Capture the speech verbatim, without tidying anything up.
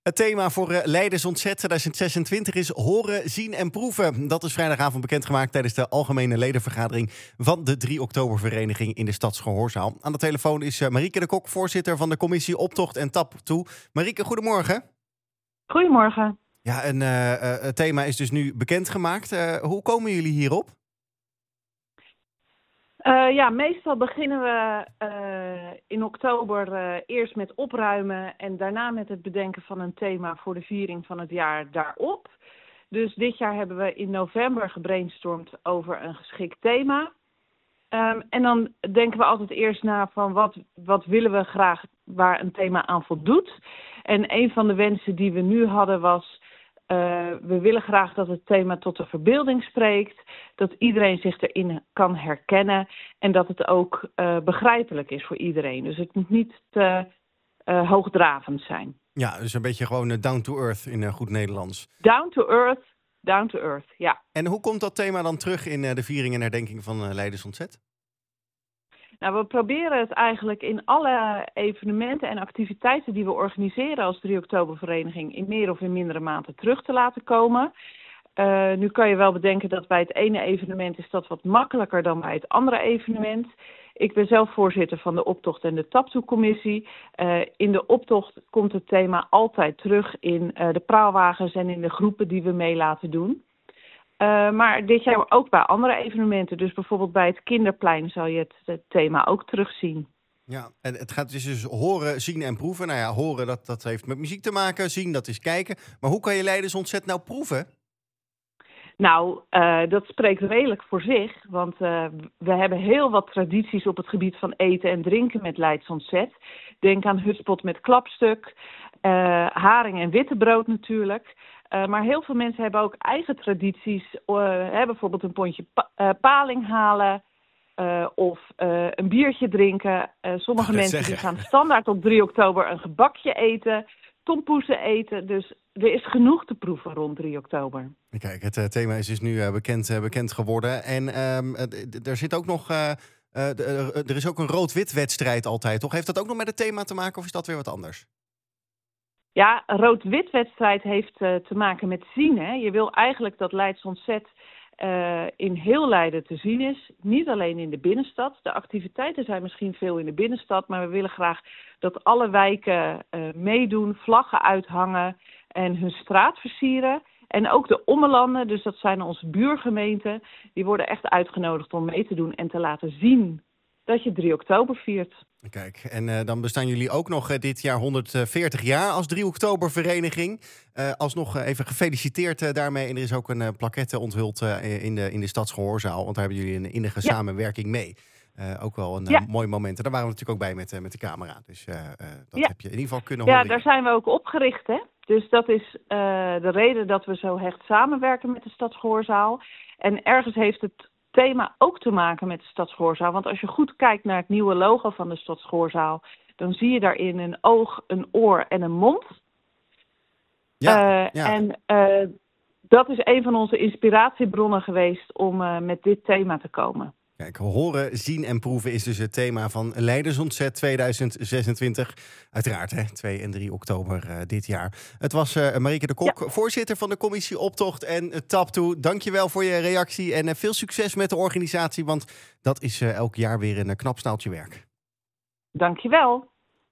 Het thema voor uh, Leiders Ontzet tweeduizend zesentwintig is horen, zien en proeven. Dat is vrijdagavond bekendgemaakt tijdens de algemene ledenvergadering van de drie oktobervereniging in de Stadsgehoorzaal. Aan de telefoon is uh, Marieke de Kok, voorzitter van de commissie Optocht en Taptoe. Marieke, goedemorgen. Goedemorgen. Ja, een uh, uh, het thema is dus nu bekendgemaakt. Uh, hoe komen jullie hierop? Uh, ja, meestal beginnen we uh, in oktober uh, eerst met opruimen en daarna met het bedenken van een thema voor de viering van het jaar daarop. Dus dit jaar hebben we in november gebrainstormd over een geschikt thema. Um, en dan denken we altijd eerst na van wat, wat willen we graag waar een thema aan voldoet. En een van de wensen die we nu hadden was, Uh, we willen graag dat het thema tot de verbeelding spreekt, dat iedereen zich erin kan herkennen en dat het ook uh, begrijpelijk is voor iedereen. Dus het moet niet te uh, hoogdravend zijn. Ja, dus een beetje gewoon uh, down to earth in uh, goed Nederlands. Down to earth, down to earth, ja. En hoe komt dat thema dan terug in uh, de viering en herdenking van uh, Leiders Ontzet? Nou, we proberen het eigenlijk in alle evenementen en activiteiten die we organiseren als drie oktobervereniging in meer of in mindere mate terug te laten komen. Uh, nu kan je wel bedenken dat bij het ene evenement is dat wat makkelijker dan bij het andere evenement. Ik ben zelf voorzitter van de Optocht en de Taptoe-commissie. Uh, in de optocht komt het thema altijd terug in uh, de praalwagens en in de groepen die we mee laten doen. Uh, maar dit jaar ook bij andere evenementen. Dus bijvoorbeeld bij het Kinderplein zal je het, het thema ook terugzien. Ja, en het gaat dus, dus horen, zien en proeven. Nou ja, horen dat, dat heeft met muziek te maken. Zien, dat is kijken. Maar hoe kan je Leiders Ontzet nou proeven? Nou, uh, dat spreekt redelijk voor zich. Want uh, we hebben heel wat tradities op het gebied van eten en drinken met Leiders Ontzet. Denk aan hutspot met klapstuk, uh, haring en wittebrood natuurlijk. Uh, maar heel veel mensen hebben ook eigen tradities. Uh, hè, bijvoorbeeld een pondje pa- uh, paling halen uh, of uh, een biertje drinken. Uh, sommige mensen die gaan standaard op drie oktober een gebakje eten, tompoesen eten. Dus er is genoeg te proeven rond drie oktober. Kijk, het uh, thema is dus nu uh, bekend, uh, bekend geworden. En um, uh, er zit ook nog, uh, uh, de, uh, er is ook een rood-wit wedstrijd altijd, toch? Heeft dat ook nog met het thema te maken of is dat weer wat anders? Ja, een rood-wit wedstrijd heeft uh, te maken met zien. Hè? Je wil eigenlijk dat Leiders Ontzet uh, in heel Leiden te zien is. Niet alleen in de binnenstad. De activiteiten zijn misschien veel in de binnenstad. Maar we willen graag dat alle wijken uh, meedoen, vlaggen uithangen en hun straat versieren. En ook de ommelanden, dus dat zijn onze buurgemeenten, die worden echt uitgenodigd om mee te doen en te laten zien dat je drie oktober viert. Kijk, en uh, dan bestaan jullie ook nog uh, dit jaar honderdveertig jaar als drie oktobervereniging. Uh, alsnog uh, even gefeliciteerd uh, daarmee. En er is ook een uh, plaquette onthuld uh, in de, in de Stadsgehoorzaal. Want daar hebben jullie een innige ja. samenwerking mee. Uh, ook wel een ja. uh, mooi moment. En daar waren we natuurlijk ook bij met, uh, met de camera. Dus uh, uh, dat ja. heb je in ieder geval kunnen horen. Ja, daar zijn we ook opgericht, hè. Dus dat is uh, de reden dat we zo hecht samenwerken met de Stadsgehoorzaal. En ergens heeft het thema ook te maken met de Stadsgehoorzaal. Want als je goed kijkt naar het nieuwe logo van de Stadsgehoorzaal, dan zie je daarin een oog, een oor en een mond. Ja, uh, ja. En uh, dat is een van onze inspiratiebronnen geweest om uh, met dit thema te komen. Kijk, horen, zien en proeven is dus het thema van Leiders Ontzet tweeduizend zesentwintig. Uiteraard, hè, twee en drie oktober uh, dit jaar. Het was uh, Marieke de Kok, ja. voorzitter van de commissie Optocht en uh, Taptoe. Dankjewel voor je reactie en uh, veel succes met de organisatie, want dat is uh, elk jaar weer een uh, knap staaltje werk. Dankjewel.